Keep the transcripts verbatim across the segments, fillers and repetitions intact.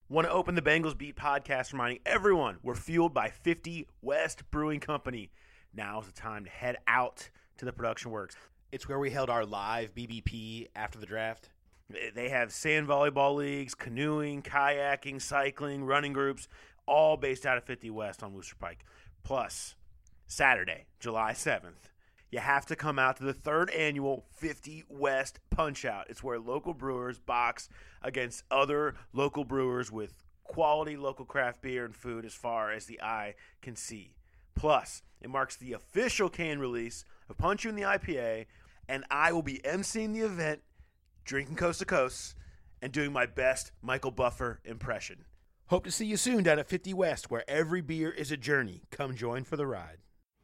Want to open the Bengals Beat podcast reminding everyone we're fueled by fifty West Brewing Company. Now's the time to head out to the Production Works. It's where we held our live B B P after the draft. They have sand volleyball leagues, canoeing, kayaking, cycling, running groups, all based out of fifty West on Wooster Pike. Plus, Saturday, July seventh, you have to come out to the third annual fifty West Punch-Out. It's where local brewers box against other local brewers with quality local craft beer and food as far as the eye can see. Plus, it marks the official can release of Punch You in the I P A, and I will be emceeing the event, drinking Coast to Coast, and doing my best Michael Buffer impression. Hope to see you soon down at fifty West, where every beer is a journey. Come join for the ride.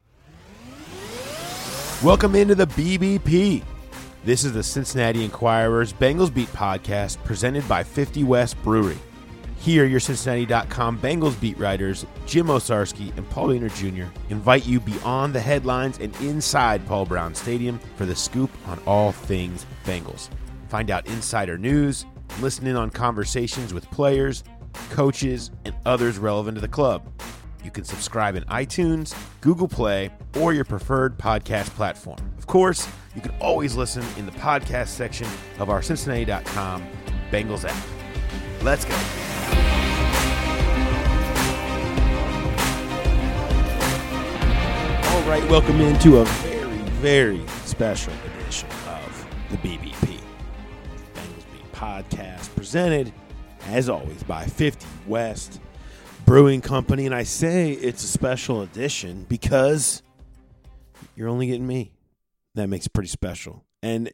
Welcome into the B B P. This is the Cincinnati Enquirer's Bengals Beat podcast presented by fifty West Brewery. Here, your Cincinnati dot com Bengals beat writers Jim Owczarski and Paul Dehner Junior invite you beyond the headlines and inside Paul Brown Stadium for the scoop on all things Bengals. Find out insider news, listen in on conversations with players, coaches, and others relevant to the club. You can subscribe in iTunes, Google Play, or your preferred podcast platform. Of course, you can always listen in the podcast section of our Cincinnati dot com Bengals app. Let's go. All right, welcome into a very, very special edition of the B B P. Bengals Beat podcast presented, as always, by fifty West Brewing Company, and I say it's a special edition because you're only getting me. That makes it pretty special. And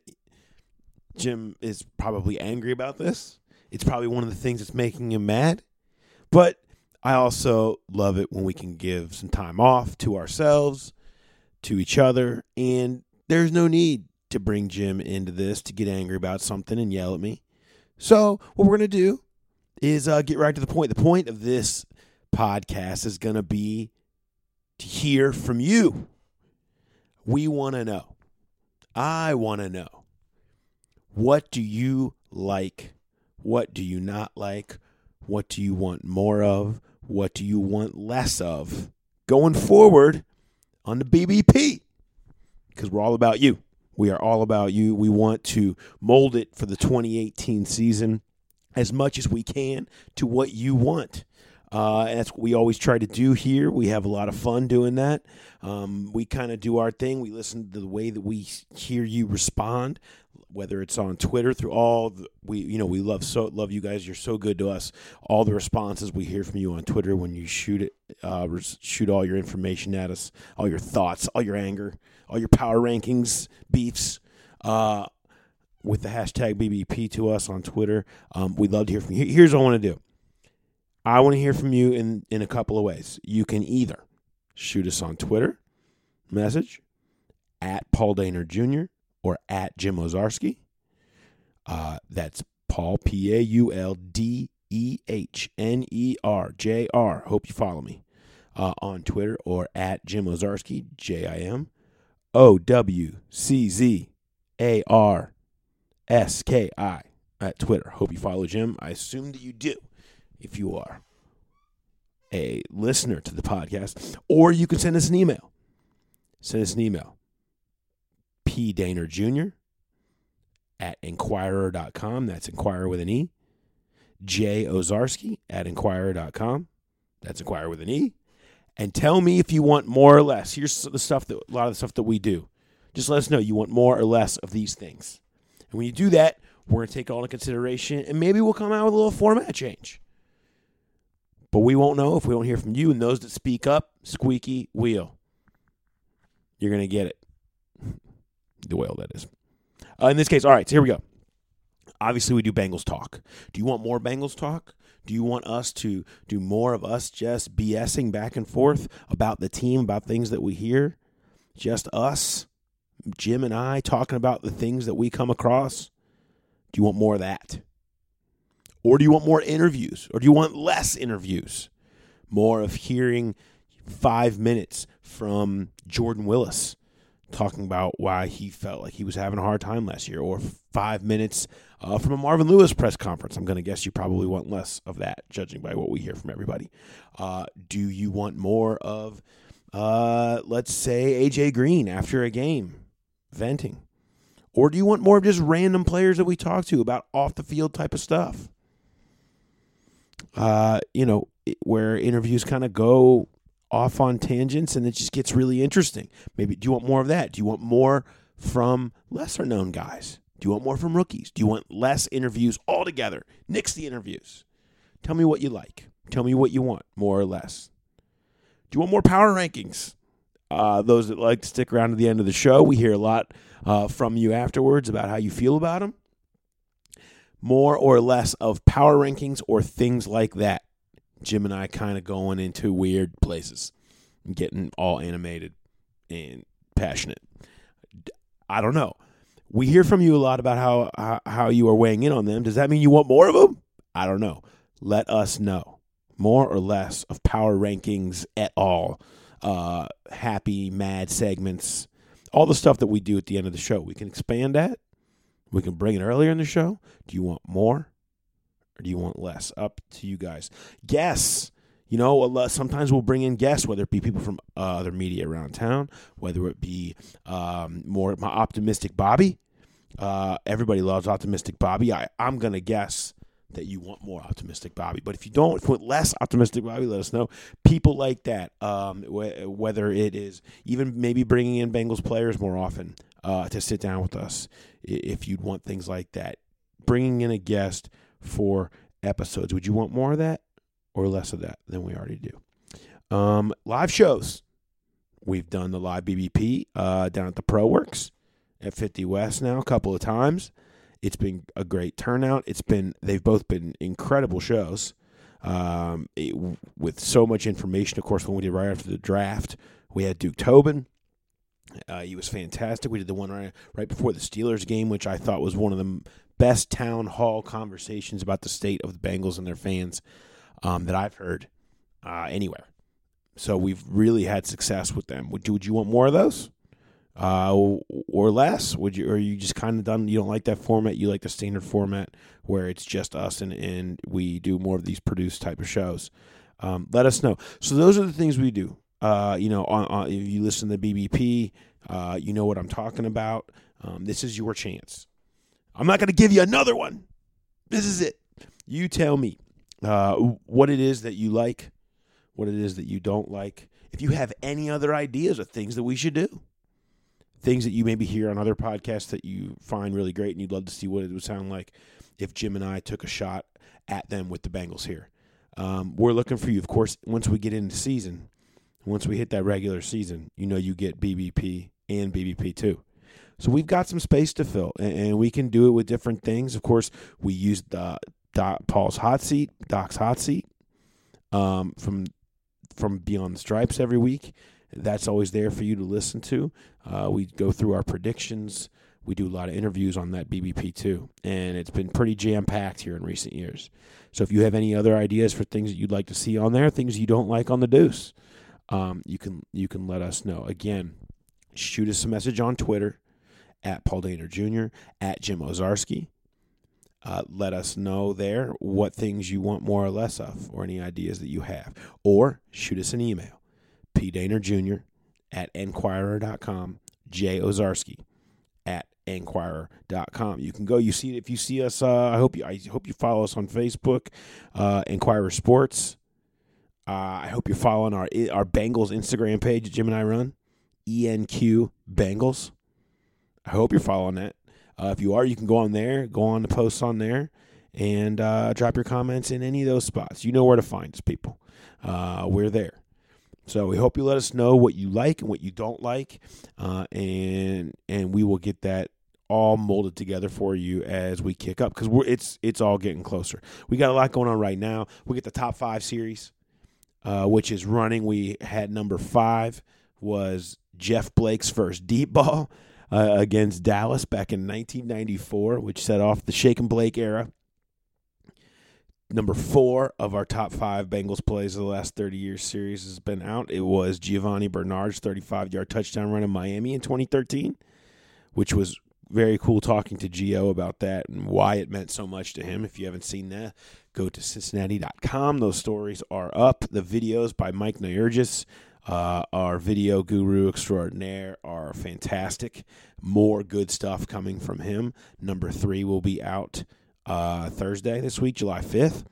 Jim is probably angry about this. It's probably one of the things that's making him mad. But I also love it when we can give some time off to ourselves, to each other, and there's no need to bring Jim into this to get angry about something and yell at me. So what we're going to do is uh, get right to the point. The point of this podcast is going to be to hear from you. We want to know. I want to know. What do you like? What do you not like? What do you want more of? What do you want less of going forward on the B B P? Because we're all about you. We are all about you. We want to mold it for the twenty eighteen season as much as we can to what you want. Uh, and that's what we always try to do here. We have a lot of fun doing that. Um, we kind of do our thing. We listen to the way that we hear you respond, whether it's on Twitter through all the, we, you know, we love so love you guys. You're so good to us. All the responses we hear from you on Twitter when you shoot it, uh, shoot all your information at us, all your thoughts, all your anger, all your power rankings, beefs, uh, with the hashtag B B P to us on Twitter. Um, we'd love to hear from you. Here's what I want to do. I want to hear from you in, in a couple of ways. You can either shoot us on Twitter, message, at Paul Dehner Junior or at Jim Owczarski. Uh, that's Paul, P A U L D E H N E R, J R. Hope you follow me uh, on Twitter, or at Jim Owczarski, J I M O W C Z A R S K I at Twitter. Hope you follow Jim. I assume that you do if you are a listener to the podcast. Or you can send us an email. Send us an email. P. Dehner Junior at Enquirer dot com. That's Enquirer with an E. J. Owczarski at Enquirer dot com. That's Enquirer with an E. And tell me if you want more or less. Here's the stuff that a lot of the stuff that we do. Just let us know you want more or less of these things. And when you do that, we're going to take all into consideration, and maybe we'll come out with a little format change. But we won't know if we don't hear from you, and those that speak up, squeaky wheel. You're going to get it. The whale, that is. Uh, in this case, all right, so here we go. Obviously, we do Bengals talk. Do you want more Bengals talk? Do you want us to do more of us just BSing back and forth about the team, about things that we hear? Just us, Jim and I, talking about the things that we come across? Do you want more of that? Or do you want more interviews? Or do you want less interviews? More of hearing five minutes from Jordan Willis talking about why he felt like he was having a hard time last year, or five minutes Uh, from a Marvin Lewis press conference, I'm going to guess you probably want less of that, judging by what we hear from everybody. Uh, do you want more of, uh, let's say, A J Green after a game venting? Or do you want more of just random players that we talk to about off-the-field type of stuff? Uh, you know, where interviews kind of go off on tangents and it just gets really interesting. Maybe, do you want more of that? Do you want more from lesser-known guys? Do you want more from rookies? Do you want less interviews altogether? Nix the interviews. Tell me what you like. Tell me what you want, more or less. Do you want more power rankings? Uh, those that like to stick around to the end of the show, we hear a lot uh, from you afterwards about how you feel about them. More or less of power rankings or things like that. Jim and I kind of going into weird places and getting all animated and passionate. I don't know. We hear from you a lot about how, how how you are weighing in on them. Does that mean you want more of them? I don't know. Let us know. More or less of power rankings at all. Uh, happy, mad segments. All the stuff that we do at the end of the show. We can expand that. We can bring it earlier in the show. Do you want more or do you want less? Up to you guys. Guests. You know, sometimes we'll bring in guests, whether it be people from uh, other media around town, whether it be um, more my optimistic Bobby. Uh, everybody loves optimistic Bobby. I, I'm going to guess that you want more optimistic Bobby. But if you don't, if you want less optimistic Bobby, let us know. People like that, um, wh- whether it is even maybe bringing in Bengals players more often uh, to sit down with us, if you'd want things like that. Bringing in a guest for episodes. Would you want more of that? Or less of that than we already do. Um, live shows. We've done the live B B P uh, down at the Pro Works at fifty West now a couple of times. It's been a great turnout. It's been they've both been incredible shows um, it, with so much information. Of course, when we did right after the draft, we had Duke Tobin. Uh, he was fantastic. We did the one right right before the Steelers game, which I thought was one of the best town hall conversations about the state of the Bengals and their fans Um, that I've heard uh, anywhere. So we've really had success with them. Would you, would you want more of those uh, or less? Would you, or are you just kind of done? You don't like that format? You like the standard format where it's just us and, and we do more of these produced type of shows? Um, let us know. So those are the things we do. Uh, you know, on, on, if you listen to the B B P, uh, you know what I'm talking about. Um, this is your chance. I'm not going to give you another one. This is it. You tell me. Uh, what it is that you like, what it is that you don't like. If you have any other ideas of things that we should do, things that you maybe hear on other podcasts that you find really great and you'd love to see what it would sound like if Jim and I took a shot at them with the Bengals here. Um, we're looking for you. Of course, once we get into season, once we hit that regular season, you know you get B B P and B B P too. So we've got some space to fill, and, and we can do it with different things. Of course, we use the Doc, Paul's hot seat, Doc's hot seat, um, from from Beyond the Stripes every week. That's always there for you to listen to. Uh, we go through our predictions. We do a lot of interviews on that B B P too, and it's been pretty jam-packed here in recent years. So if you have any other ideas for things that you'd like to see on there, things you don't like on the Deuce, um, you can you can let us know. Again, shoot us a message on Twitter at Paul Dehner Junior, at Jim Ozarski. Uh, let us know there what things you want more or less of or any ideas that you have. Or shoot us an email, P. Dehner Junior at Enquirer dot com, J. Ozarski at Enquirer dot com. You can go. You see if you see us. Uh, I hope you. I hope you follow us on Facebook, uh, Enquirer Sports. Uh, I hope you're following our our Bengals Instagram page that Jim and I run, E N Q Bengals. I hope you're following that. Uh, if you are, you can go on there, go on the posts on there, and uh, drop your comments in any of those spots. You know where to find us, people. Uh, we're there. So we hope you let us know what you like and what you don't like, uh, and and we will get that all molded together for you as we kick up because we're it's it's all getting closer. We got a lot going on right now. We get the top five series, uh, which is running. We had number five was Jeff Blake's first deep ball. Uh, against Dallas back in nineteen ninety-four, which set off the Shake and Blake era. Number four of our top five Bengals plays of the last thirty years series has been out. It was Giovanni Bernard's thirty-five-yard touchdown run in Miami in twenty thirteen, which was very cool talking to Gio about that and why it meant so much to him. If you haven't seen that, go to Cincinnati dot com. Those stories are up. The videos by Mike Nyergis, uh, our video guru extraordinaire, are fantastic. More good stuff coming from him. Number three will be out uh, Thursday this week, July fifth.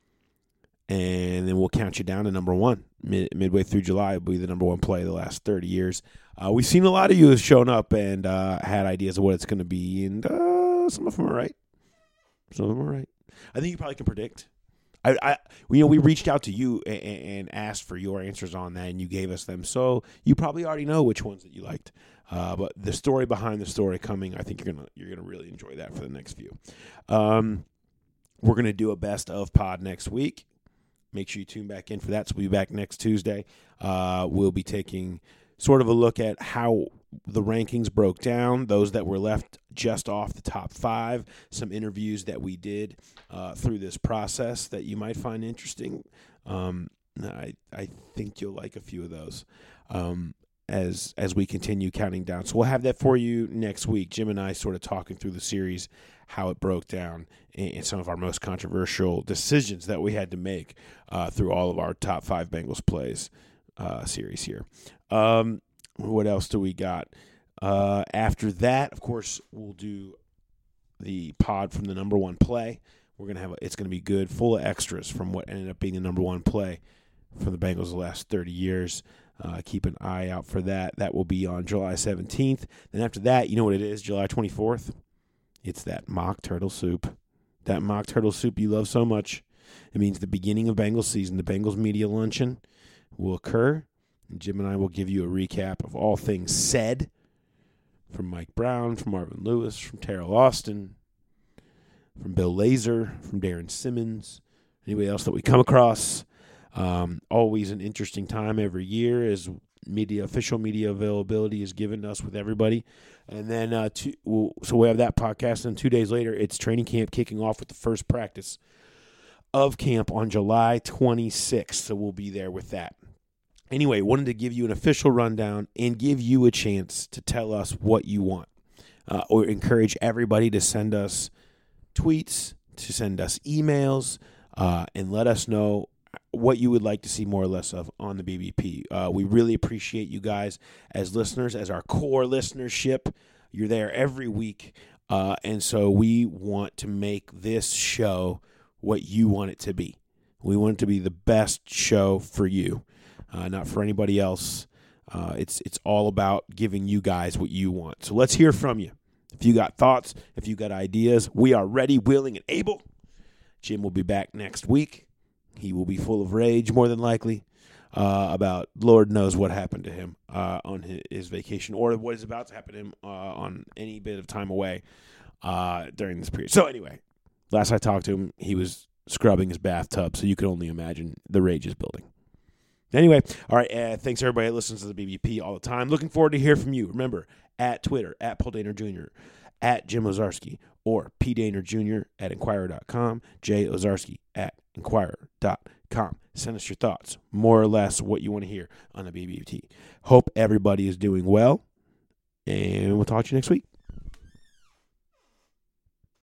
And then we'll count you down to number one. Mid- midway through July will be the number one play of the last thirty years. Uh, we've seen a lot of you have shown up and uh, had ideas of what it's going to be, and uh, some of them are right. Some of them are right. I think you probably can predict. I, I, you know, we reached out to you and, and asked for your answers on that, and you gave us them. So you probably already know which ones that you liked. Uh, but the story behind the story coming, I think you're gonna you're gonna really enjoy that for the next few. Um, we're gonna do a best of pod next week. Make sure you tune back in for that. So we'll be back next Tuesday. Uh, we'll be taking sort of a look at how the rankings broke down, those that were left just off the top five, some interviews that we did uh, through this process that you might find interesting. Um, I I think you'll like a few of those um, as as we continue counting down. So we'll have that for you next week. Jim and I sort of talking through the series, how it broke down, and some of our most controversial decisions that we had to make uh, through all of our top five Bengals plays uh, series here. Um, what else do we got? Uh, after that, of course, we'll do the pod from the number one play. We're gonna have a, it's gonna be good, full of extras from what ended up being the number one play for the Bengals the last thirty years. Uh, keep an eye out for that. That will be on July seventeenth. Then after that, you know what it is, July twenty-fourth? It's that mock turtle soup. That mock turtle soup you love so much. It means the beginning of Bengals season. The Bengals media luncheon will occur. And Jim and I will give you a recap of all things said from Mike Brown, from Marvin Lewis, from Terrell Austin, from Bill Lazor, from Darren Simmons, anybody else that we come across. Um, always an interesting time every year as media, official media availability is given to us with everybody. And then, uh, two, we'll, so we have that podcast. And two days later, it's training camp kicking off with the first practice of camp on July twenty-sixth. So we'll be there with that. Anyway, wanted to give you an official rundown and give you a chance to tell us what you want. Uh, or encourage everybody to send us tweets, to send us emails, uh, and let us know what you would like to see more or less of on the B B P. Uh, we really appreciate you guys as listeners, as our core listenership. You're there every week, uh, and so we want to make this show what you want it to be. We want it to be the best show for you, uh, not for anybody else. Uh, it's it's all about giving you guys what you want. So let's hear from you. If you got thoughts, if you got ideas, we are ready, willing, and able. Jim will be back next week. He will be full of rage, more than likely, uh, about Lord knows what happened to him uh, on his, his vacation, or what is about to happen to him uh, on any bit of time away uh, during this period. So anyway, last I talked to him, he was scrubbing his bathtub, so you can only imagine the rage is building. Anyway, all right, uh, thanks everybody that listens to the B B P all the time. Looking forward to hear from you. Remember, at Twitter, at Paul Dehner Junior, at Jim Ozarski, or P. Dehner Junior at Inquirer dot com, J. Ozarski at Inquirer dot com. Send us your thoughts, more or less what you want to hear on the B B P. Hope everybody is doing well, and we'll talk to you next week.